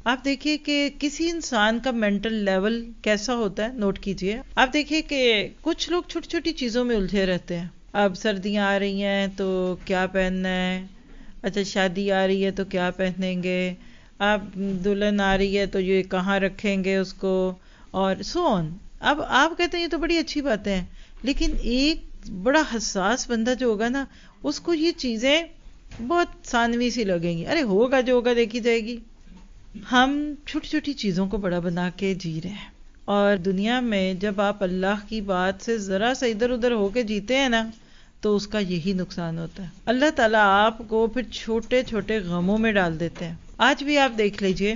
آپ دیکھیے کہ کسی انسان کا مینٹل لیول کیسا ہوتا ہے، نوٹ کیجئے. آپ دیکھیے کہ کچھ لوگ چھوٹی چھوٹی چیزوں میں الجھے رہتے ہیں. اب سردیاں آ رہی ہیں تو کیا پہننا ہے، اچھا شادی آ رہی ہے تو کیا پہنیں گے، اب دلہن آ رہی ہے تو یہ کہاں رکھیں گے اس کو، اور سو آن. اب آپ کہتے ہیں یہ تو بڑی اچھی باتیں ہیں، لیکن ایک بڑا حساس بندہ جو ہوگا نا، اس کو یہ چیزیں بہت ثانوی سی لگیں گی. ارے ہوگا جو ہوگا دیکھی جائے گی. ہم چھوٹی چھوٹی چیزوں کو بڑا بنا کے جی رہے ہیں، اور دنیا میں جب آپ اللہ کی بات سے ذرا سا ادھر ادھر ہو کے جیتے ہیں نا، تو اس کا یہی نقصان ہوتا ہے. اللہ تعالیٰ آپ کو پھر چھوٹے چھوٹے غموں میں ڈال دیتے ہیں. آج بھی آپ دیکھ لیجئے،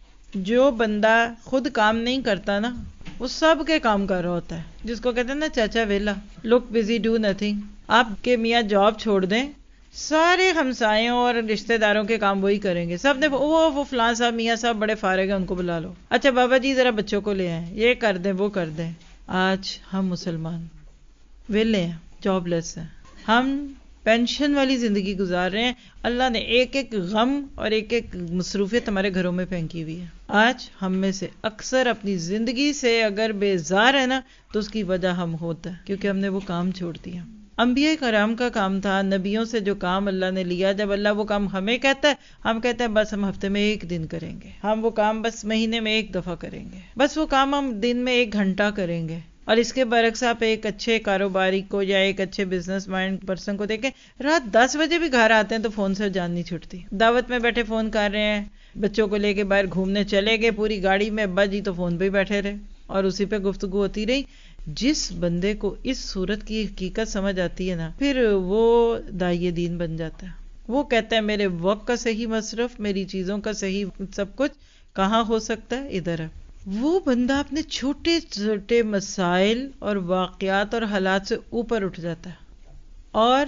جو بندہ خود کام نہیں کرتا نا، وہ سب کے کام کر رہا ہوتا ہے. جس کو کہتے ہیں نا چاچا ویلا، لک بزی ڈو نتھنگ. آپ کے میاں جاب چھوڑ دیں، سارے ہمسایوں اور رشتہ داروں کے کام وہی کریں گے. سب نے وہ فلاں صاحب میاں صاحب بڑے فارغ ہیں، ان کو بلا لو. اچھا بابا جی ذرا بچوں کو لے آئیں، یہ کر دیں وہ کر دیں. آج ہم مسلمان ویلے ہیں، جاب لیس ہیں، ہم پینشن والی زندگی گزار رہے ہیں. اللہ نے ایک ایک غم اور ایک ایک مصروفیت ہمارے گھروں میں پھینکی ہوئی ہے. آج ہم میں سے اکثر اپنی زندگی سے اگر بیزار ہے نا، تو اس کی وجہ ہم ہوتا ہے، کیونکہ ہم نے وہ کام چھوڑ دیا. انبیاء کرام کا کام تھا، نبیوں سے جو کام اللہ نے لیا، جب اللہ وہ کام ہمیں کہتا ہے، ہم کہتے ہیں بس ہم ہفتے میں ایک دن کریں گے، ہم وہ کام بس مہینے میں ایک دفعہ کریں گے، بس وہ کام ہم دن میں 1 گھنٹہ کریں گے. اور اس کے برعکس آپ ایک اچھے کاروباری کو یا ایک اچھے بزنس مائنڈ پرسن کو دیکھیں، رات 10 بجے بھی گھر آتے ہیں تو فون سے جان نہیں چھٹتی. دعوت میں بیٹھے فون کر رہے ہیں، بچوں کو لے کے باہر گھومنے چلے گئے پوری گاڑی میں، ابا جی تو فون پہ ہی بیٹھے رہے اور اسی پہ گفتگو ہوتی رہی. جس بندے کو اس صورت کی حقیقت سمجھ آتی ہے نا، پھر وہ داعیے دین بن جاتا ہے. وہ کہتا ہے میرے وقت کا صحیح مصرف، میری چیزوں کا صحیح سب کچھ کہاں ہو سکتا ہے، ادھر ہے. وہ بندہ اپنے چھوٹے چھوٹے مسائل اور واقعات اور حالات سے اوپر اٹھ جاتا ہے. اور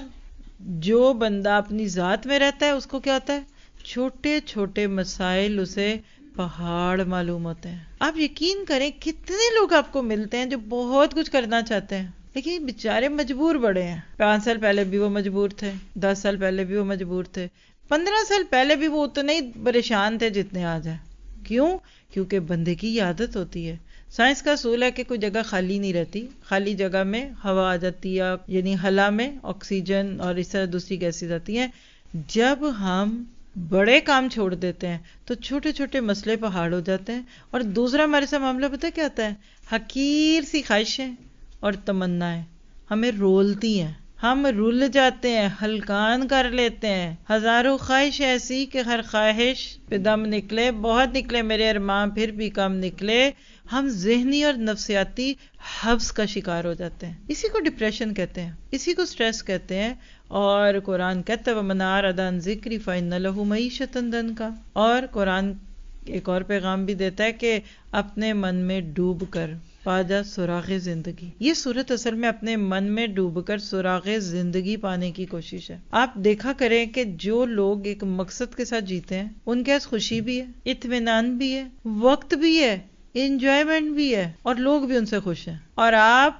جو بندہ اپنی ذات میں رہتا ہے، اس کو کیا ہوتا ہے، چھوٹے چھوٹے مسائل اسے پہاڑ معلوم ہوتے ہیں. آپ یقین کریں کتنے لوگ آپ کو ملتے ہیں جو بہت کچھ کرنا چاہتے ہیں، لیکن بیچارے مجبور بڑے ہیں. 5 سال پہلے بھی وہ مجبور تھے، 10 سال پہلے بھی وہ مجبور تھے، 15 سال پہلے بھی وہ اتنے ہی پریشان تھے جتنے آج ہیں. کیوں؟ کیونکہ بندے کی عادت ہوتی ہے. سائنس کا اصول ہے کہ کوئی جگہ خالی نہیں رہتی، خالی جگہ میں ہوا آ جاتی ہے، یعنی خلا میں آکسیجن اور اس طرح دوسری گیسز آتی ہیں. جب ہم بڑے کام چھوڑ دیتے ہیں تو چھوٹے چھوٹے مسئلے پہاڑ ہو جاتے ہیں. اور دوسرا ہمارے ساتھ معاملہ پتہ کیا ہوتا ہے، حقیر سی خواہشیں اور تمنائیں ہمیں رولتی ہیں، ہم رول جاتے ہیں، ہلکان کر لیتے ہیں. ہزاروں خواہش ایسی کہ ہر خواہش پہ دم نکلے، بہت نکلے میرے ارمان پھر بھی کم نکلے. ہم ذہنی اور نفسیاتی حبس کا شکار ہو جاتے ہیں. اسی کو ڈپریشن کہتے ہیں، اسی کو سٹریس کہتے ہیں. اور قرآن کہتا ہے وَمَنْ أَعْرَضَ عَنْ ذِكْرِي فَإِنَّ لَهُ مَعِيشَةً ضَنْكًا. اور قرآن ایک اور پیغام بھی دیتا ہے کہ اپنے من میں ڈوب کر پا جا سراغ زندگی. یہ صورت اصل میں اپنے من میں ڈوب کر سراغ زندگی پانے کی کوشش ہے. آپ دیکھا کریں کہ جو لوگ ایک مقصد کے ساتھ جیتے ہیں، ان کے پاس خوشی بھی ہے، اطمینان بھی ہے، وقت بھی ہے، انجوائمنٹ بھی ہے، اور لوگ بھی ان سے خوش ہیں. اور آپ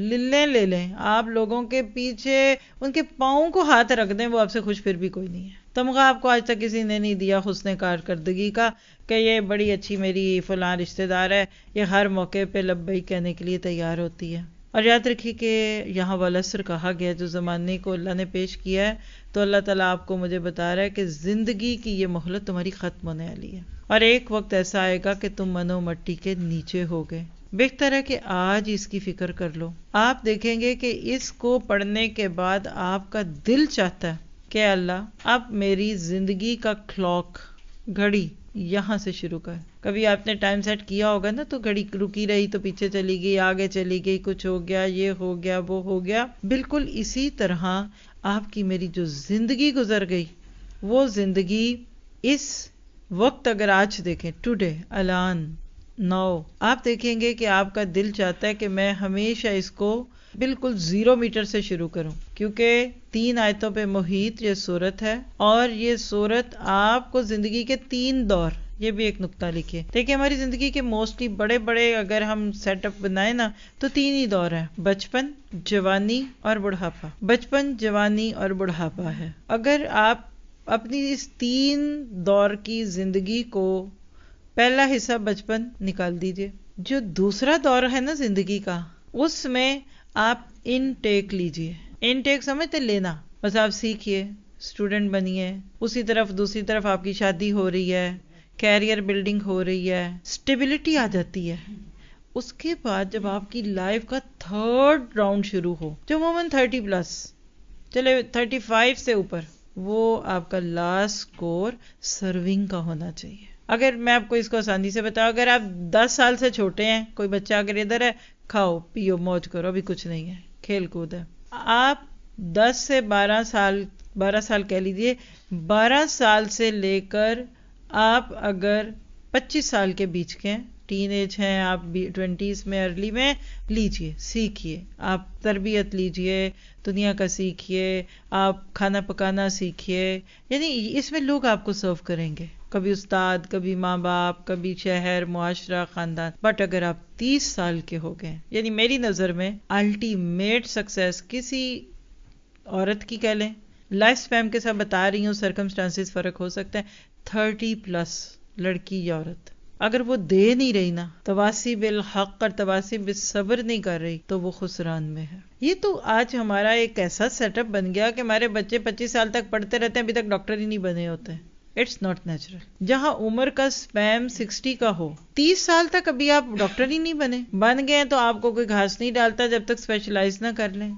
لے لیں، آپ لوگوں کے پیچھے ان کے پاؤں کو ہاتھ رکھ دیں، وہ آپ سے خوش پھر بھی کوئی نہیں ہے. تمغہ آپ کو آج تک کسی نے نہیں دیا حسن کارکردگی کا کہ یہ بڑی اچھی میری فلاں رشتہ دار ہے، یہ ہر موقع پہ لبیک کہنے کے لیے تیار ہوتی ہے. اور یاد رکھیے کہ یہاں والعصر کہا گیا، جو زمانے کو اللہ نے پیش کیا ہے، تو اللہ تعالیٰ آپ کو مجھے بتا رہا ہے کہ زندگی کی یہ مہلت تمہاری ختم ہونے والی ہے، اور ایک وقت ایسا آئے گا کہ تم منو مٹی کے نیچے ہوگے. بہتر ہے کہ آج اس کی فکر کر لو. آپ دیکھیں گے کہ اس کو پڑھنے کے بعد آپ کا دل چاہتا ہے کہ اللہ اب میری زندگی کا کلاک، گھڑی یہاں سے شروع کر. کبھی آپ نے ٹائم سیٹ کیا ہوگا نا، تو گھڑی رکی رہی تو پیچھے چلی گئی، آگے چلی گئی، کچھ ہو گیا، یہ ہو گیا، وہ ہو گیا. بالکل اسی طرح آپ کی میری جو زندگی گزر گئی، وہ زندگی اس وقت اگر آج دیکھیں، ٹوڈے، الان، نو، آپ دیکھیں گے کہ آپ کا دل چاہتا ہے کہ میں ہمیشہ اس کو بالکل 0 میٹر سے شروع کروں، کیونکہ 3 آیتوں پہ محیط یہ صورت ہے. اور یہ صورت آپ کو زندگی کے 3 دور، یہ بھی ایک نقطہ لکھیے. دیکھیں ہماری زندگی کے موسٹلی بڑے اگر ہم سیٹ اپ بنائیں نا، تو 3 ہی دور ہیں، بچپن، جوانی اور بڑھاپا. بچپن، جوانی اور بڑھاپا ہے. اگر آپ اپنی اس 3 دور کی زندگی کو پہلا حصہ بچپن نکال دیجئے. جو دوسرا دور ہے نا زندگی کا، اس میں آپ انٹیک لیجئے. انٹیک سمجھتے لینا، بس آپ سیکھیے، اسٹوڈنٹ بنیے، اسی طرف دوسری طرف آپ کی شادی ہو رہی ہے، کیریئر بلڈنگ ہو رہی ہے، اسٹیبلٹی آ جاتی ہے. اس کے بعد جب آپ کی لائف کا تھرڈ راؤنڈ شروع ہو، جو عموماً 30+، چلے 35 سے اوپر، وہ آپ کا لاسٹ اسکور سرونگ کا ہونا چاہیے. اگر میں آپ کو اس کو آسانی سے بتاؤں، اگر آپ 10 سال سے چھوٹے ہیں، کوئی بچہ اگر ادھر ہے، کھاؤ پیو موج کرو، ابھی کچھ نہیں ہے، کھیل کود ہے. آپ 10 سے 12 سال کہہ لیجیے، 12 سال سے لے کر آپ اگر 25 سال کے بیچ کے ٹین ایج ہیں، آپ 20s میں ارلی میں، لیجئے، سیکھیے، آپ تربیت لیجئے، دنیا کا سیکھیے، آپ کھانا پکانا سیکھیے. یعنی اس میں لوگ آپ کو سرو کریں گے، کبھی استاد، کبھی ماں باپ، کبھی شہر، معاشرہ، خاندان. بٹ اگر آپ 30 سال کے ہو گئے، یعنی میری نظر میں الٹیمیٹ سکسیس کسی عورت کی کہہ لیں، لائف سپیم کے ساتھ بتا رہی ہوں، سرکمسٹانسز فرق ہو سکتا ہے، 30+ لڑکی یا عورت اگر وہ دے نہیں رہی نا، تواسی بالحق اور تواسی بالصبر نہیں کر رہی، تو وہ خسران میں ہے. یہ تو آج ہمارا ایک ایسا سیٹ اپ بن گیا کہ ہمارے بچے 25 سال تک پڑھتے رہتے ہیں، ابھی تک ڈاکٹر ہی نہیں بنے ہوتے. It's not natural. جہاں عمر کا سپیم 60 کا ہو، 30 سال تک ابھی آپ ڈاکٹر ہی نہیں بن گئے تو آپ کو کوئی گھاس نہیں ڈالتا جب تک اسپیشلائز نہ کر لیں.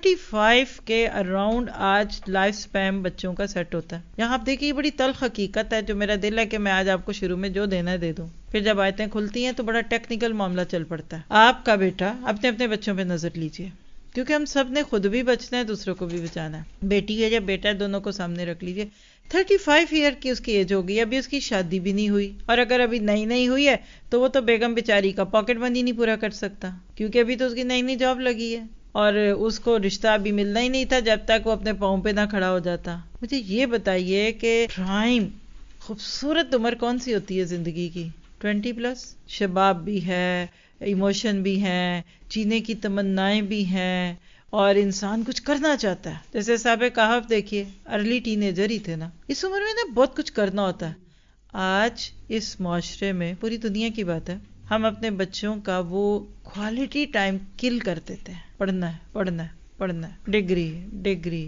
35 کے اراؤنڈ آج لائف سپیم بچوں کا سیٹ ہوتا ہے. یہاں آپ دیکھیے، یہ بڑی تلخ حقیقت ہے، جو میرا دل ہے کہ میں آج آپ کو شروع میں جو دینا ہے دے دوں. پھر جب آیتیں کھلتی ہیں تو بڑا ٹیکنیکل معاملہ چل پڑتا ہے. آپ کا بیٹا اپنے بچوں پہ نظر لیجئے، کیونکہ ہم سب نے خود بھی بچنا ہے، دوسروں کو بھی بچانا ہے. بیٹی ہے یا بیٹا ہے، دونوں کو سامنے رکھ لیجئے. 35 ایئر کی اس کی ایج ہوگی، ابھی اس کی شادی بھی نہیں ہوئی، اور اگر ابھی نئی ہوئی ہے تو وہ تو بیگم بیچاری کا پاکٹ منی نہیں پورا کر سکتا، کیونکہ ابھی تو اس کی نئی جاب لگی ہے، اور اس کو رشتہ ابھی ملنا ہی نہیں تھا جب تک وہ اپنے پاؤں پہ نہ کھڑا ہو جاتا. مجھے یہ بتائیے کہ پرائم خوبصورت عمر کون سی ہوتی ہے زندگی کی؟ 20+. شباب بھی ہے، ایموشن بھی ہیں، جینے کی تمنائیں بھی ہیں، اور انسان کچھ کرنا چاہتا ہے. جیسے صاحب کہف دیکھیے، ارلی ٹین ایجر ہی تھے نا. اس عمر میں نا بہت کچھ کرنا ہوتا ہے. آج اس معاشرے میں، پوری دنیا کی بات ہے، ہم اپنے بچوں کا وہ کوالٹی ٹائم کل کر دیتے ہیں. پڑھنا ہے، ڈگری،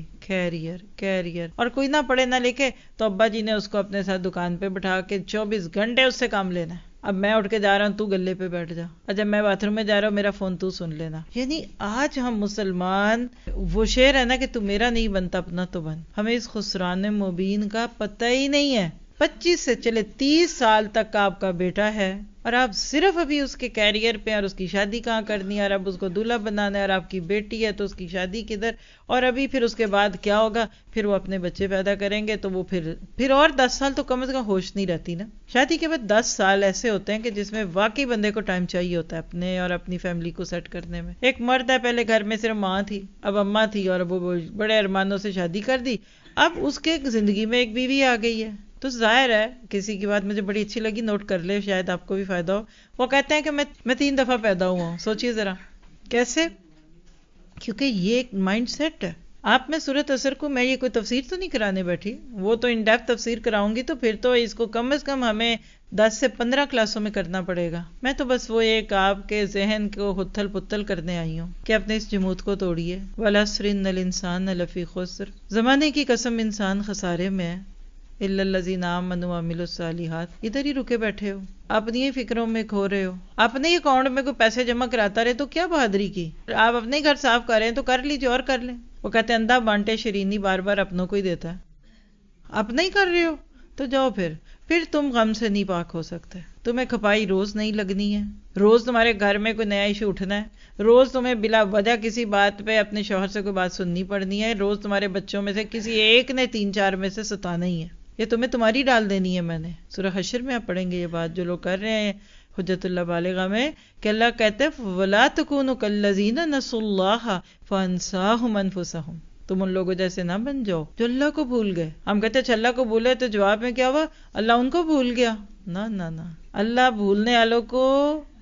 کیریئر، اور کوئی نہ پڑھے نہ لکھے تو ابا جی نے اس کو اپنے ساتھ دکان پہ بٹھا کے 24 گھنٹے اس سے کام لینا ہے. اب میں اٹھ کے جا رہا ہوں، تو گلے پہ بیٹھ جا، اور جب میں باتھ روم میں جا رہا ہوں میرا فون تو سن لینا. یعنی آج ہم مسلمان، وہ شعر ہے نا کہ تو میرا نہیں بنتا اپنا تو بن، ہمیں اس خسران مبین کا پتہ ہی نہیں ہے. 25 سے چلے 30 سال تک آپ کا بیٹا ہے، اور آپ صرف ابھی اس کے کیریئر پہ، اور اس کی شادی کہاں کرنی ہے، اور اب اس کو دولہا بنانا ہے، اور آپ کی بیٹی ہے تو اس کی شادی کدھر، اور ابھی پھر اس کے بعد کیا ہوگا، پھر وہ اپنے بچے پیدا کریں گے تو وہ پھر اور 10 سال تو کم از کم ہوش نہیں رہتی نا. شادی کے بعد 10 سال ایسے ہوتے ہیں کہ جس میں واقعی بندے کو ٹائم چاہیے ہوتا ہے اپنے اور اپنی فیملی کو سیٹ کرنے میں. ایک مرد ہے، پہلے گھر میں صرف ماں تھی، اب اماں تھی، اور وہ بڑے ارمانوں سے شادی کر دی، اب اس کے زندگی میں ایک بیوی آ گئی ہے. تو ظاہر ہے، کسی کی بات مجھے بڑی اچھی لگی، نوٹ کر لے، شاید آپ کو بھی فائدہ ہو. وہ کہتے ہیں کہ میں 3 دفعہ پیدا ہوا ہوں. سوچئے ذرا کیسے، کیونکہ یہ ایک مائنڈ سیٹ ہے. آپ میں سورۃ اثر کو میں یہ کوئی تفسیر تو نہیں کرانے بیٹھی، وہ تو ان ڈیپتھ تفسیر کراؤں گی تو پھر تو اس کو کم از کم ہمیں 10 سے 15 کلاسوں میں کرنا پڑے گا. میں تو بس وہ ایک آپ کے ذہن کو ہتھل پتل کرنے آئی ہوں کہ اپنے اس جمود کو توڑیے. وَالْعَصْرِ إِنَّ الْإِنسَانَ لَفِي خُسْرٍ، زمانے کی قسم انسان خسارے میں ہے. إِلَّا الَّذِينَ آمَنُوا وَعَمِلُوا الصَّالِحَاتِ، ادھر ہی رکے بیٹھے ہو، اپنی ہی فکروں میں کھو رہے ہو. اپنے ہی اکاؤنٹ میں کوئی پیسے جمع کراتا رہے تو کیا بہادری کی. آپ اپنے ہی گھر صاف کر رہے ہیں تو کر لیجیے، اور کر لیں. وہ کہتے ہیں اندھا بانٹے شرینی بار بار اپنوں کو ہی دیتا ہے. اپنا ہی کر رہے ہو تو جاؤ، پھر تم غم سے نہیں پاک ہو سکتے. تمہیں کھپائی روز نہیں لگنی ہے، روز تمہارے گھر میں کوئی نیا ایشو اٹھنا ہے، روز تمہیں بلا وجہ کسی بات پہ اپنے شوہر سے کوئی بات سننی پڑنی ہے، روز تمہارے بچوں میں سے کسی ایک نے 3-4 میں سے ستانا ہی ہے. یہ تمہاری ڈال دینی ہے. میں نے سورہ حشر میں آپ پڑھیں گے یہ بات، جو لوگ کر رہے ہیں حجت اللہ بالغہ میں، کہ اللہ کہتے ہیں وَلَا تَكُونُوا كَالَّذِينَ نَسُوا اللَّهَ فَأَنسَاهُمْ أَنفُسَهُمْ، تم ان لوگوں جیسے نہ بن جاؤ جو اللہ کو بھول گئے. ہم کہتے ہیں اللہ کو بھولے تو جواب میں کیا ہوا، اللہ ان کو بھول گیا. نہ اللہ بھولنے والوں کو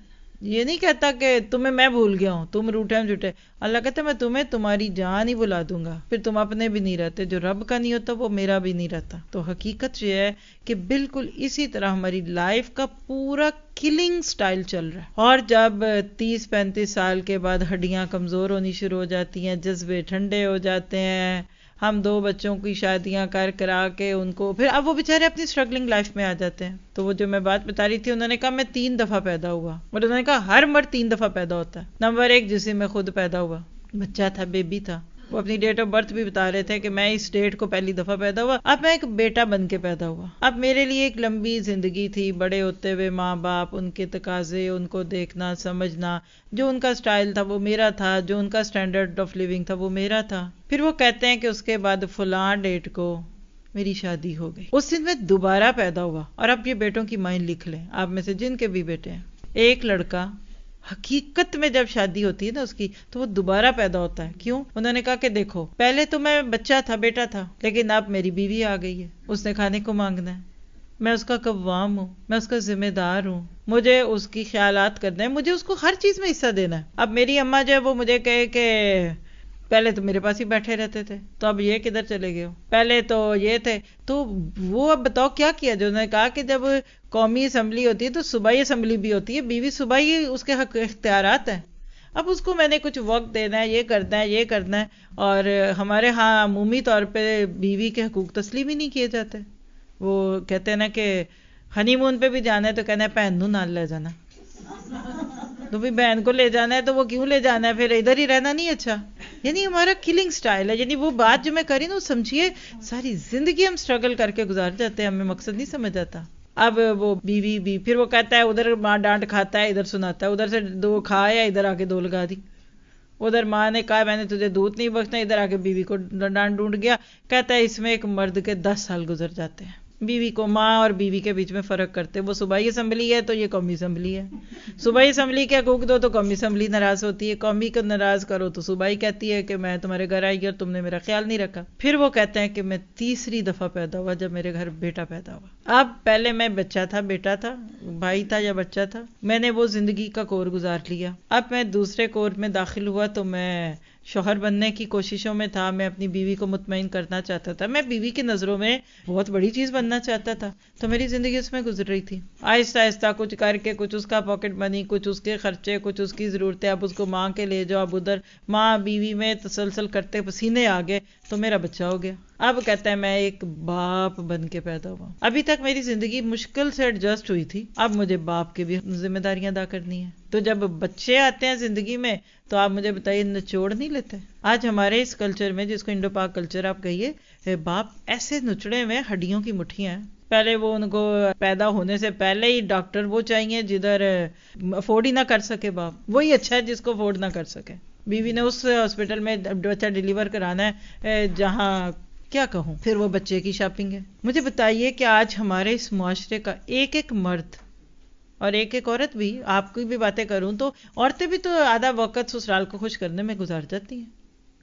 یہ نہیں کہتا کہ تمہیں میں بھول گیا ہوں، تم روٹھے ہم جھوٹے. اللہ کہتا ہے میں تمہیں تمہاری جان ہی بلا دوں گا، پھر تم اپنے بھی نہیں رہتے. جو رب کا نہیں ہوتا وہ میرا بھی نہیں رہتا. تو حقیقت یہ ہے کہ بالکل اسی طرح ہماری لائف کا پورا کلنگ سٹائل چل رہا ہے. اور جب 30-35 سال کے بعد ہڈیاں کمزور ہونی شروع ہو جاتی ہیں، جذبے ٹھنڈے ہو جاتے ہیں، ہم 2 بچوں کی شادیاں کرا کے ان کو پھر اب وہ بیچارے اپنی اسٹرگلنگ لائف میں آ جاتے ہیں. تو وہ جو میں بات بتا رہی تھی، انہوں نے کہا میں 3 دفعہ پیدا ہوا، اور انہوں نے کہا ہر مرد 3 دفعہ پیدا ہوتا ہے. نمبر 1 جسے میں خود پیدا ہوا، بچہ تھا، بیبی تھا. وہ اپنی ڈیٹ آف برتھ بھی بتا رہے تھے کہ میں اس ڈیٹ کو پہلی دفعہ پیدا ہوا. اب میں ایک بیٹا بن کے پیدا ہوا. اب میرے لیے ایک لمبی زندگی تھی، بڑے ہوتے ہوئے ماں باپ، ان کے تقاضے، ان کو دیکھنا سمجھنا. جو ان کا سٹائل تھا وہ میرا تھا، جو ان کا سٹینڈرڈ آف لیونگ تھا وہ میرا تھا. پھر وہ کہتے ہیں کہ اس کے بعد فلاں ڈیٹ کو میری شادی ہو گئی. اس دن میں دوبارہ پیدا ہوا. اور اب یہ بیٹوں کی مائن لکھ لیں، آپ میں سے جن کے بھی بیٹے ہیں. ایک لڑکا حقیقت میں جب شادی ہوتی ہے نا اس کی، تو وہ دوبارہ پیدا ہوتا ہے. کیوں؟ انہوں نے کہا کہ دیکھو پہلے تو میں بچہ تھا، بیٹا تھا، لیکن اب میری بیوی آ گئی ہے، اس نے کھانے کو مانگنا ہے، میں اس کا قوام ہوں، میں اس کا ذمہ دار ہوں، مجھے اس کی خیالات کرنا ہے، مجھے اس کو ہر چیز میں حصہ دینا ہے. اب میری اماں جو ہے وہ مجھے کہے کہ پہلے تو میرے پاس ہی بیٹھے رہتے تھے، تو اب یہ کدھر چلے گئے ہو، پہلے تو یہ تھے. تو وہ اب بتاؤ کیا کیا. جو انہوں نے کہا کہ جب قومی اسمبلی ہوتی ہے تو صوبائی اسمبلی بھی ہوتی ہے، بیوی صوبائی اس کے حق اختیارات ہیں. اب اس کو میں نے کچھ وقت دینا ہے، یہ کرنا ہے، یہ کرنا ہے. اور ہمارے ہاں عمومی طور پہ بیوی کے حقوق تسلیم ہی نہیں کیے جاتے. وہ کہتے ہیں نا کہ ہنی مون پہ بھی جانا ہے تو کہنا ہے بہن نو نال لے جانا. تو بھی بہن کو لے جانا ہے تو وہ کیوں لے جانا ہے، پھر ادھر ہی رہنا نہیں اچھا. یعنی ہمارا کلنگ سٹائل ہے. یعنی وہ بات جو میں کری نا، وہ سمجھیے ساری زندگی ہم سٹرگل کر کے گزار جاتے ہیں، ہمیں مقصد نہیں سمجھ آتا. اب وہ بیوی بھی پھر وہ کہتا ہے ادھر ماں ڈانٹ کھاتا ہے، ادھر سناتا ہے، ادھر سے 2 کھایا، ادھر آ کے 2 لگا دی. ادھر ماں نے کہا میں نے تجھے دودھ نہیں بخشنا، ادھر آ کے بیوی کو ڈانٹ ڈونٹ گیا. کہتا ہے اس میں ایک مرد کے 10 سال گزر جاتے ہیں. بیوی کو، ماں اور بیوی کے بیچ میں فرق کرتے. وہ صوبائی اسمبلی ہے تو یہ قومی اسمبلی ہے. صوبائی اسمبلی کے حقوق دو تو قومی اسمبلی ناراض ہوتی ہے، قومی کو ناراض کرو تو صوبائی کہتی ہے کہ میں تمہارے گھر آئی اور تم نے میرا خیال نہیں رکھا. پھر وہ کہتے ہیں کہ میں تیسری دفعہ پیدا ہوا جب میرے گھر بیٹا پیدا ہوا. اب پہلے میں بچہ تھا، بیٹا تھا، بھائی تھا یا بچہ تھا، میں نے وہ زندگی کا کور گزار لیا. اب میں دوسرے کور میں داخل ہوا تو میں شوہر بننے کی کوششوں میں تھا. میں اپنی بیوی کو مطمئن کرنا چاہتا تھا، میں بیوی کی نظروں میں بہت بڑی چیز بننا چاہتا تھا. تو میری زندگی اس میں گزر رہی تھی. آہستہ آہستہ کچھ کر کے، کچھ اس کا پاکٹ منی، کچھ اس کے خرچے، کچھ اس کی ضرورتیں. اب اس کو ماں کے لے جاؤ، اب ادھر ماں بیوی میں تسلسل کرتے پسینے آ گئے تو میرا بچہ ہو گیا. اب کہتا ہے میں ایک باپ بن کے پیدا ہوا. ابھی تک میری زندگی مشکل سے ایڈجسٹ ہوئی تھی، اب مجھے باپ کی بھی ذمہ داریاں ادا کرنی ہیں. تو جب بچے آتے ہیں زندگی میں تو آپ مجھے بتائیے نچوڑ نہیں لیتے؟ آج ہمارے اس کلچر میں، جس کو انڈو پاک کلچر آپ کہیے، باپ ایسے نچڑے ہوئے ہڈیوں کی مٹھیاں ہیں. پہلے وہ ان کو پیدا ہونے سے پہلے ہی ڈاکٹر وہ چاہیے جدھر افورڈ ہی نہ کر سکے باپ، وہی اچھا ہے جس کو افورڈ نہ کر سکے. بیوی نے اس ہاسپٹل میں بچہ ڈیلیور کرانا ہے جہاں کیا کہوں. پھر وہ بچے کی شاپنگ ہے. مجھے بتائیے کہ آج ہمارے اس معاشرے کا ایک ایک مرد اور ایک ایک عورت بھی، آپ کی بھی باتیں کروں تو عورتیں بھی تو آدھا وقت سسرال کو خوش کرنے میں گزار جاتی ہیں.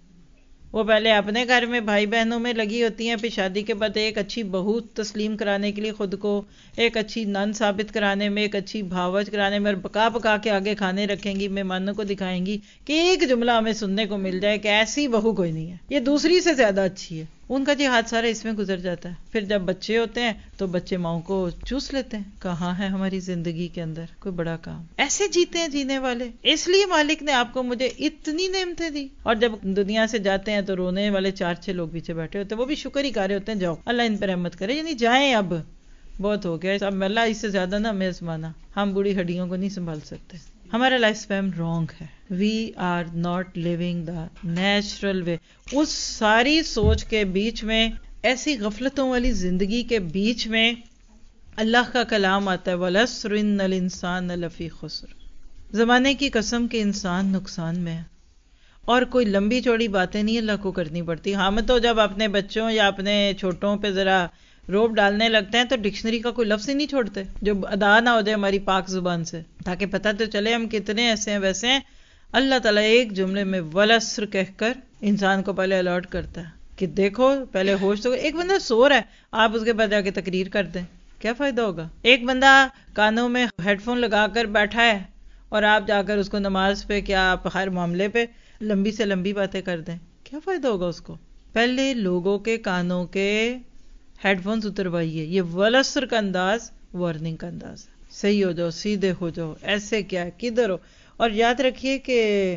وہ پہلے اپنے گھر میں بھائی بہنوں میں لگی ہوتی ہیں، پھر شادی کے بعد ایک اچھی بہو تسلیم کرانے کے لیے خود کو، ایک اچھی نن ثابت کرانے میں، ایک اچھی بھاوج کرانے میں، اور پکا پکا کے آگے کھانے رکھیں گی، مہمانوں کو دکھائیں گی کہ ایک جملہ ہمیں سننے کو مل جائے کہ ایسی بہو کوئی نہیں ہے، یہ دوسری سے زیادہ اچھی ہے. ان کا جہاد سارا اس میں گزر جاتا ہے. پھر جب بچے ہوتے ہیں تو بچے ماؤں کو چوس لیتے ہیں. کہاں ہے ہماری زندگی کے اندر کوئی بڑا کام؟ ایسے جیتے ہیں جینے والے. اس لیے مالک نے آپ کو مجھے اتنی نعمتیں دی، اور جب دنیا سے جاتے ہیں تو رونے والے 4-6 لوگ پیچھے بیٹھے ہوتے ہیں، وہ بھی شکر ہی کر رہے ہوتے ہیں جاؤ اللہ ان پر رحمت کرے. یعنی جائیں، اب بہت ہو گیا، اب اللہ اس سے زیادہ نہ ہمیں آزمانا. ہم بوڑھی ہڈیوں کو نہیں سنبھال سکتے. ہمارا لائف سپین رانگ ہے. We are not living the natural way. اس ساری سوچ کے بیچ میں، ایسی غفلتوں والی زندگی کے بیچ میں اللہ کا کلام آتا ہے، وَالْعَصْرِ إِنَّ الْإِنسَانَ لَفِي خُسْرٍ. زمانے کی قسم کہ انسان نقصان میں ہے. اور کوئی لمبی چوڑی باتیں نہیں اللہ کو کرنی پڑتی. ہم تو جب اپنے بچوں یا اپنے چھوٹوں پہ ذرا روب ڈالنے لگتے ہیں تو ڈکشنری کا کوئی لفظ ہی نہیں چھوڑتے جو ادا نہ ہو جائے ہماری پاک زبان سے، تاکہ پتہ تو چلے ہم کتنے ایسے ہیں ویسے ہیں. اللہ تعالیٰ ایک جملے میں والعصر کہہ کر انسان کو پہلے الرٹ کرتا ہے کہ دیکھو پہلے ہوش تو. ایک بندہ سو رہا ہے، آپ اس کے بعد جا کے تقریر کر دیں، کیا فائدہ ہوگا؟ ایک بندہ کانوں میں ہیڈ فون لگا کر بیٹھا ہے، اور آپ جا کر اس کو نماز پہ کیا آپ ہر معاملے پہ لمبی سے لمبی باتیں کر دیں، کیا فائدہ ہوگا اس کو؟ پہلے لوگوں کے کانوں کے ہیڈ فونز اتروائیے. یہ ولسر کا انداز وارننگ کا انداز ہے. صحیح ہو جاؤ، سیدھے ہو جاؤ، ایسے کیا ہے، کدھر ہو. اور یاد رکھیے کہ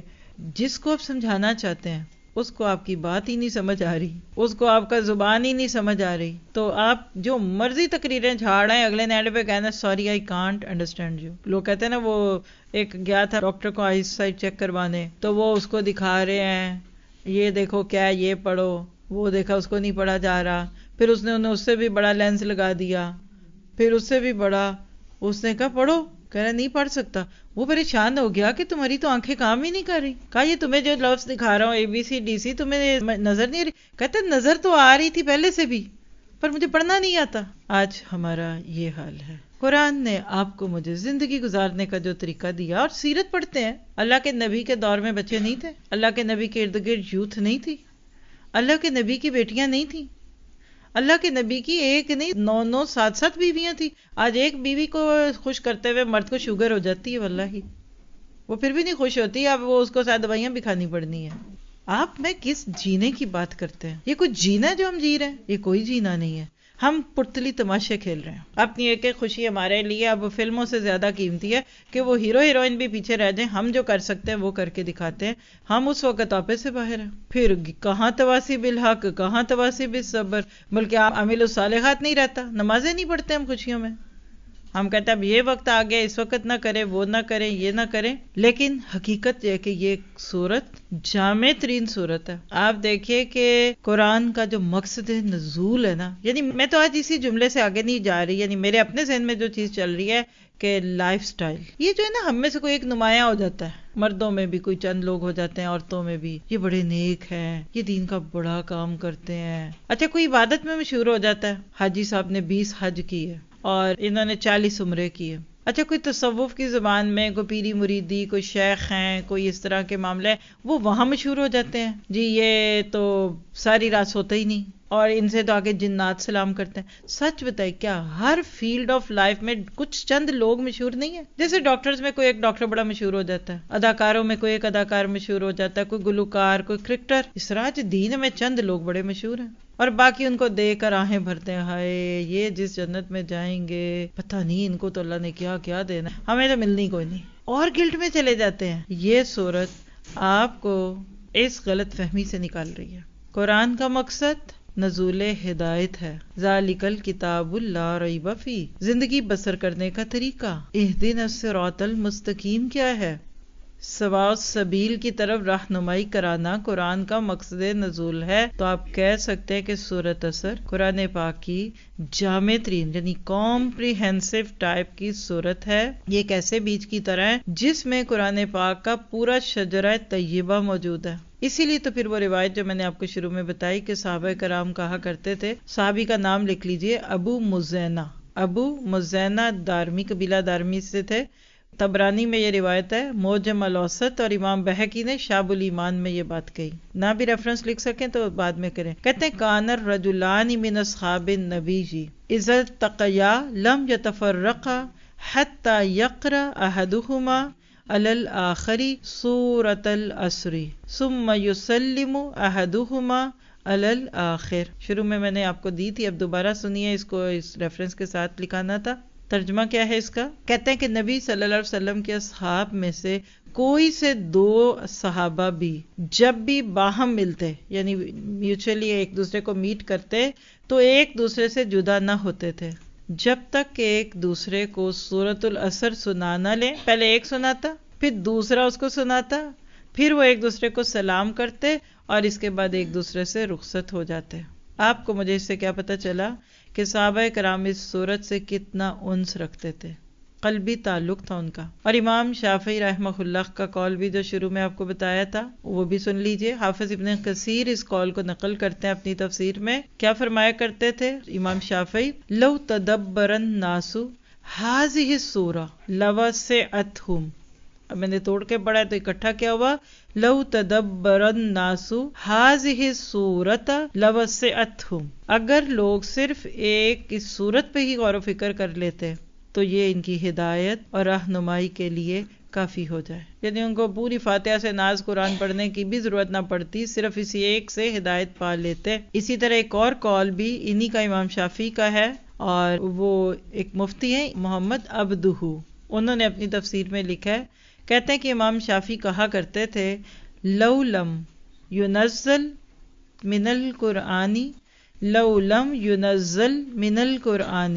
جس کو آپ سمجھانا چاہتے ہیں اس کو آپ کی بات ہی نہیں سمجھ آ رہی، اس کو آپ کا زبان ہی نہیں سمجھ آ رہی، تو آپ جو مرضی تقریریں جھاڑیں، اگلے نیڈ پہ کہنا sorry I can't understand you. لوگ کہتے ہیں نا، وہ ایک گیا تھا ڈاکٹر کو آئی سائٹ چیک کروانے، تو وہ اس کو دکھا رہے ہیں یہ دیکھو کیا ہے، یہ پڑھو، وہ دیکھا اس کو نہیں پڑھا جا رہا، پھر اس نے انہیں اس سے بھی بڑا لینس لگا دیا، پھر اس سے بھی بڑا، اس نے کہا پڑھو، کہہ رہا نہیں پڑھ سکتا. وہ پریشان ہو گیا کہ تمہاری تو آنکھیں کام ہی نہیں کر رہی. کہا یہ تمہیں جو لفظ دکھا رہا ہوں اے بی سی ڈی سی تمہیں نظر نہیں آ رہی؟ کہتے نظر تو آ رہی تھی پہلے سے بھی، پر مجھے پڑھنا نہیں آتا. آج ہمارا یہ حال ہے. قرآن نے آپ کو مجھے زندگی گزارنے کا جو طریقہ دیا، اور سیرت پڑھتے ہیں. اللہ کے نبی کے دور میں بچے نہیں تھے، اللہ کے نبی کے ارد گرد یوتھ نہیں تھی، اللہ کے نبی کی بیٹیاں نہیں تھیں، اللہ کے نبی کی ایک نہیں 9 7 بیویاں تھیں. آج ایک بیوی کو خوش کرتے ہوئے مرد کو شوگر ہو جاتی ہے، واللہ وہ پھر بھی نہیں خوش ہوتی، اب وہ اس کو شاید دوائیاں بھی کھانی پڑنی ہے. آپ میں کس جینے کی بات کرتے ہیں؟ یہ کوئی جینا ہے جو ہم جی رہے ہیں؟ یہ کوئی جینا نہیں ہے. ہم پرتلی تماشے کھیل رہے ہیں. اپنی ایک ایک خوشی ہمارے لیے اب فلموں سے زیادہ قیمتی ہے کہ وہ ہیرو ہیروئن بھی پیچھے رہ جائیں، ہم جو کر سکتے ہیں وہ کر کے دکھاتے ہیں. ہم اس وقت آپے سے باہر ہیں. پھر کہاں تواسی بالحق، کہاں تواسی بالصبر، بلکہ عامل الصالحات نہیں رہتا. نمازیں نہیں پڑھتے ہم خوشیوں میں. ہم کہتے ہیں اب یہ وقت آ گیا، اس وقت نہ کریں، وہ نہ کریں، یہ نہ کریں. لیکن حقیقت یہ ہے کہ یہ سورت جامع ترین سورت ہے. آپ دیکھیے کہ قرآن کا جو مقصد نزول ہے نا، یعنی میں تو آج اسی جملے سے آگے نہیں جا رہی، یعنی میرے اپنے ذہن میں جو چیز چل رہی ہے کہ لائف سٹائل، یہ جو ہے نا ہم میں سے کوئی ایک نمایاں ہو جاتا ہے. مردوں میں بھی کوئی چند لوگ ہو جاتے ہیں، عورتوں میں بھی، یہ بڑے نیک ہیں، یہ دین کا بڑا کام کرتے ہیں. اچھا کوئی عبادت میں مشہور ہو جاتا ہے، حاجی صاحب نے 20 حج کی ہے اور انہوں نے 40 عمرے کیے. اچھا کوئی تصوف کی زبان میں کوئی پیری مریدی، کوئی شیخ ہیں، کوئی اس طرح کے معاملے، وہ وہاں مشہور ہو جاتے ہیں. جی یہ تو ساری رات سوتے ہی نہیں، اور ان سے تو آگے جنات سلام کرتے ہیں. سچ بتائیں، کیا ہر فیلڈ آف لائف میں کچھ چند لوگ مشہور نہیں ہیں؟ جیسے ڈاکٹرز میں کوئی ایک ڈاکٹر بڑا مشہور ہو جاتا ہے، اداکاروں میں کوئی ایک اداکار مشہور ہو جاتا ہے، کوئی گلوکار، کوئی کرکٹر. اس طرح دین میں چند لوگ بڑے مشہور ہیں، اور باقی ان کو دیکھ کر آہیں بھرتے ہیں، ہائے یہ جس جنت میں جائیں گے پتہ نہیں ان کو تو اللہ نے کیا کیا دینا، ہمیں تو ملنی کوئی نہیں، اور گلٹ میں چلے جاتے ہیں. یہ صورت آپ کو اس غلط فہمی سے نکال رہی ہے. قرآن کا مقصد نزول ہدایت ہے. ذالک الکتاب لا ریب فیہ، زندگی بسر کرنے کا طریقہ. اہدنا الصراط المستقیم کیا ہے؟ سواء السبیل کی طرف رہنمائی کرانا قرآن کا مقصد نزول ہے. تو آپ کہہ سکتے ہیں کہ سورۃ اثر قرآن پاک کی جامع ترین یعنی کمپریہنسو ٹائپ کی سورت ہے. یہ ایک ایسے بیج کی طرح ہے جس میں قرآن پاک کا پورا شجرہ طیبہ موجود ہے. اسی لیے تو پھر وہ روایت جو میں نے آپ کو شروع میں بتائی کہ صحابہ کرام کہا کرتے تھے، صحابی کا نام لکھ لیجئے، ابو مزینہ. ابو مزینہ دارمی، قبیلہ دارمی سے تھے. طبرانی میں یہ روایت ہے، معجم الاوسط، اور امام بہقی نے شعب الایمان میں یہ بات کہی. نہ بھی ریفرنس لکھ سکیں تو بعد میں کریں. کہتے ہیں کان الرجلان من اصحاب النبی اذا التقیا لم یتفرقا حتی یقرأ احدہما علی الآخر سورۃ العصر ثم یسلم احدہما علی الآخر. شروع میں نے آپ کو دی تھی، اب دوبارہ سنیے، اس کو اس ریفرنس کے ساتھ لکھانا تھا. ترجمہ کیا ہے اس کا؟ کہتے ہیں کہ نبی صلی اللہ علیہ وسلم کے اصحاب میں سے کوئی سے 2 صحابہ بھی جب بھی باہم ملتے، یعنی میوچولی ایک دوسرے کو میٹ کرتے، تو ایک دوسرے سے جدا نہ ہوتے تھے جب تک کہ ایک دوسرے کو سورۃ العصر سنا نہ لیں. پہلے ایک سناتا، پھر دوسرا اس کو سناتا، پھر وہ ایک دوسرے کو سلام کرتے، اور اس کے بعد ایک دوسرے سے رخصت ہو جاتے. آپ کو مجھے اس سے کیا پتہ چلا کہ صحابہ کرام اس صورت سے کتنا انس رکھتے تھے، قلبی تعلق تھا ان کا. اور امام شافعی رحمہ اللہ کا قول بھی جو شروع میں آپ کو بتایا تھا وہ بھی سن لیجئے. حافظ ابن کثیر اس قول کو نقل کرتے ہیں اپنی تفسیر میں. کیا فرمایا کرتے تھے امام شافعی؟ لو تدبر الناس هذه السورة لوسعتهم. اب میں نے توڑ کے پڑھا ہے تو اکٹھا کیا ہوا؟ لو تدبر الناس هذه السورة لوسعتهم. اگر لوگ صرف ایک اس سورت پہ ہی غور و فکر کر لیتے تو یہ ان کی ہدایت اور رہنمائی کے لیے کافی ہو جائے. یعنی ان کو پوری فاتحہ سے ناز قرآن پڑھنے کی بھی ضرورت نہ پڑتی، صرف اسی ایک سے ہدایت پا لیتے. اسی طرح ایک اور قول بھی انہی کا امام شافعی کا ہے، اور وہ ایک مفتی ہیں محمد عبدہ، انہوں نے اپنی تفسیر میں لکھا ہے، کہتے ہیں کہ امام شافعی کہا کرتے تھے لو لم ينزل من القرآن لو لم ينزل من القرآن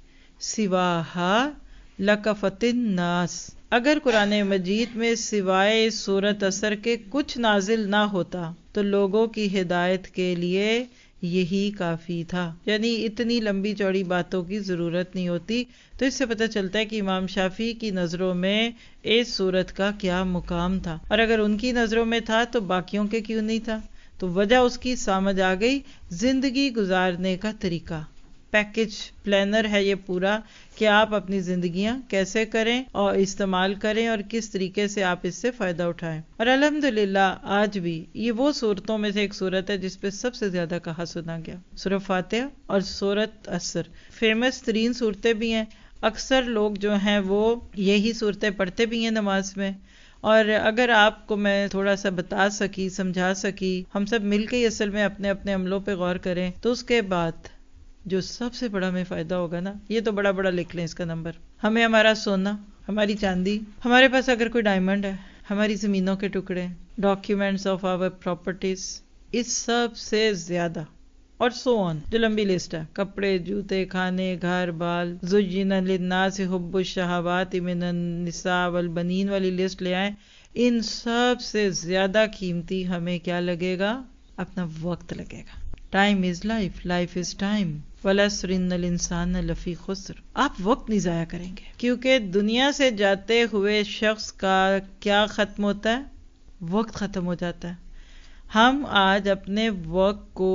سواها لکفت الناس. اگر قرآن مجید میں سوائے سورۃ اثر کے کچھ نازل نہ ہوتا تو لوگوں کی ہدایت کے لیے یہی کافی تھا. یعنی اتنی لمبی چوڑی باتوں کی ضرورت نہیں ہوتی. تو اس سے پتہ چلتا ہے کہ امام شافعی کی نظروں میں اس سورت کا کیا مقام تھا، اور اگر ان کی نظروں میں تھا تو باقیوں کے کیوں نہیں تھا. تو وجہ اس کی سمجھ آ گئی، زندگی گزارنے کا طریقہ. پیکج پلانر ہے یہ پورا کہ آپ اپنی زندگیاں کیسے کریں اور استعمال کریں اور کس طریقے سے آپ اس سے فائدہ اٹھائیں. اور الحمدللہ آج بھی یہ وہ صورتوں میں سے ایک صورت ہے جس پہ سب سے زیادہ کہا سنا گیا. سورہ فاتحہ اور سورۃ عصر فیمس ترین صورتیں بھی ہیں. اکثر لوگ جو ہیں وہ یہی صورتیں پڑھتے بھی ہیں نماز میں. اور اگر آپ کو میں تھوڑا سا بتا سکی، سمجھا سکی، ہم سب مل کے اصل میں اپنے اپنے عملوں پہ غور کریں، تو اس کے بعد جو سب سے بڑا ہمیں فائدہ ہوگا نا، یہ تو بڑا بڑا لکھ لیں اس کا نمبر، ہمیں ہمارا سونا، ہماری چاندی، ہمارے پاس اگر کوئی ڈائمنڈ ہے، ہماری زمینوں کے ٹکڑے، ڈاکیومنٹس آف آور پراپرٹیز، اس سب سے زیادہ، اور سو آن، جو لمبی لسٹ ہے، کپڑے، جوتے، کھانے، گھر بال، زُيِّنَ لِلنَّاسِ حُبُّ الشَّهَوَاتِ مِنَ النِّسَاءِ وَالْبَنِينَ والی لسٹ لے آئیں. ان سب سے زیادہ قیمتی ہمیں کیا لگے گا؟ اپنا وقت لگے گا. Time is life, life is time, وَالْعَصْرِ إِنَّ الْإِنسَانَ لَفِي خُسْرٍ. آپ وقت نہیں ضائع کریں گے، کیونکہ دنیا سے جاتے ہوئے شخص کا کیا ختم ہوتا ہے؟ وقت ختم ہو جاتا ہے. ہم آج اپنے وقت کو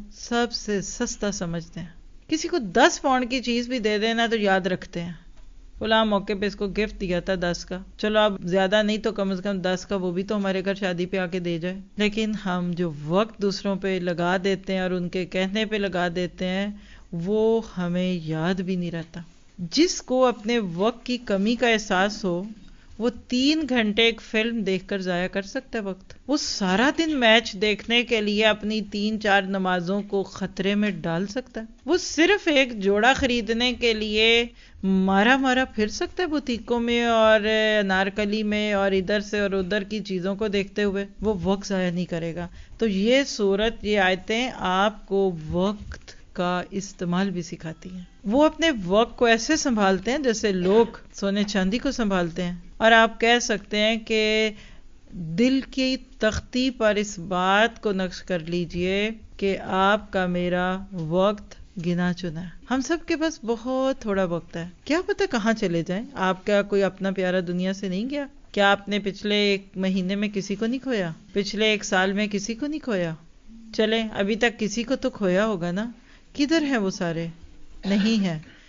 سب سے سستا سمجھتے ہیں. کسی کو 10 پاؤنڈ کی چیز بھی دے دینا تو یاد رکھتے ہیں، فلاں موقع پہ اس کو گفٹ دیا تھا 10 کا، چلو اب زیادہ نہیں تو کم از کم 10 کا وہ بھی تو ہمارے گھر شادی پہ آ کے دے جائے. لیکن ہم جو وقت دوسروں پہ لگا دیتے ہیں اور ان کے کہنے پہ لگا دیتے ہیں، وہ ہمیں یاد بھی نہیں رہتا. جس کو اپنے وقت کی کمی کا احساس ہو، وہ 3 گھنٹے ایک فلم دیکھ کر ضائع کر سکتا ہے وقت. وہ سارا دن میچ دیکھنے کے لیے اپنی 3-4 نمازوں کو خطرے میں ڈال سکتا ہے. وہ صرف ایک جوڑا خریدنے کے لیے مارا پھر سکتا ہے بوتیکوں میں اور انارکلی میں اور ادھر سے اور ادھر کی چیزوں کو دیکھتے ہوئے. وہ وقت ضائع نہیں کرے گا. تو یہ سورت، یہ آیتیں آپ کو وقت کا استعمال بھی سکھاتی ہیں. وہ اپنے وقت کو ایسے سنبھالتے ہیں جیسے لوگ سونے چاندی کو سنبھالتے ہیں. اور آپ کہہ سکتے ہیں کہ دل کی تختی پر اس بات کو نقش کر لیجئے کہ آپ کا میرا وقت گنا چنا ہے. ہم سب کے پاس بہت تھوڑا وقت ہے. کیا پتہ کہاں چلے جائیں. آپ کا کوئی اپنا پیارا دنیا سے نہیں گیا؟ کیا آپ نے پچھلے 1 مہینے میں کسی کو نہیں کھویا؟ پچھلے 1 سال میں کسی کو نہیں کھویا؟ چلیں ابھی تک کسی کو تو کھویا ہوگا نا. کدھر ہیں وہ سارے؟ نہیں ہے.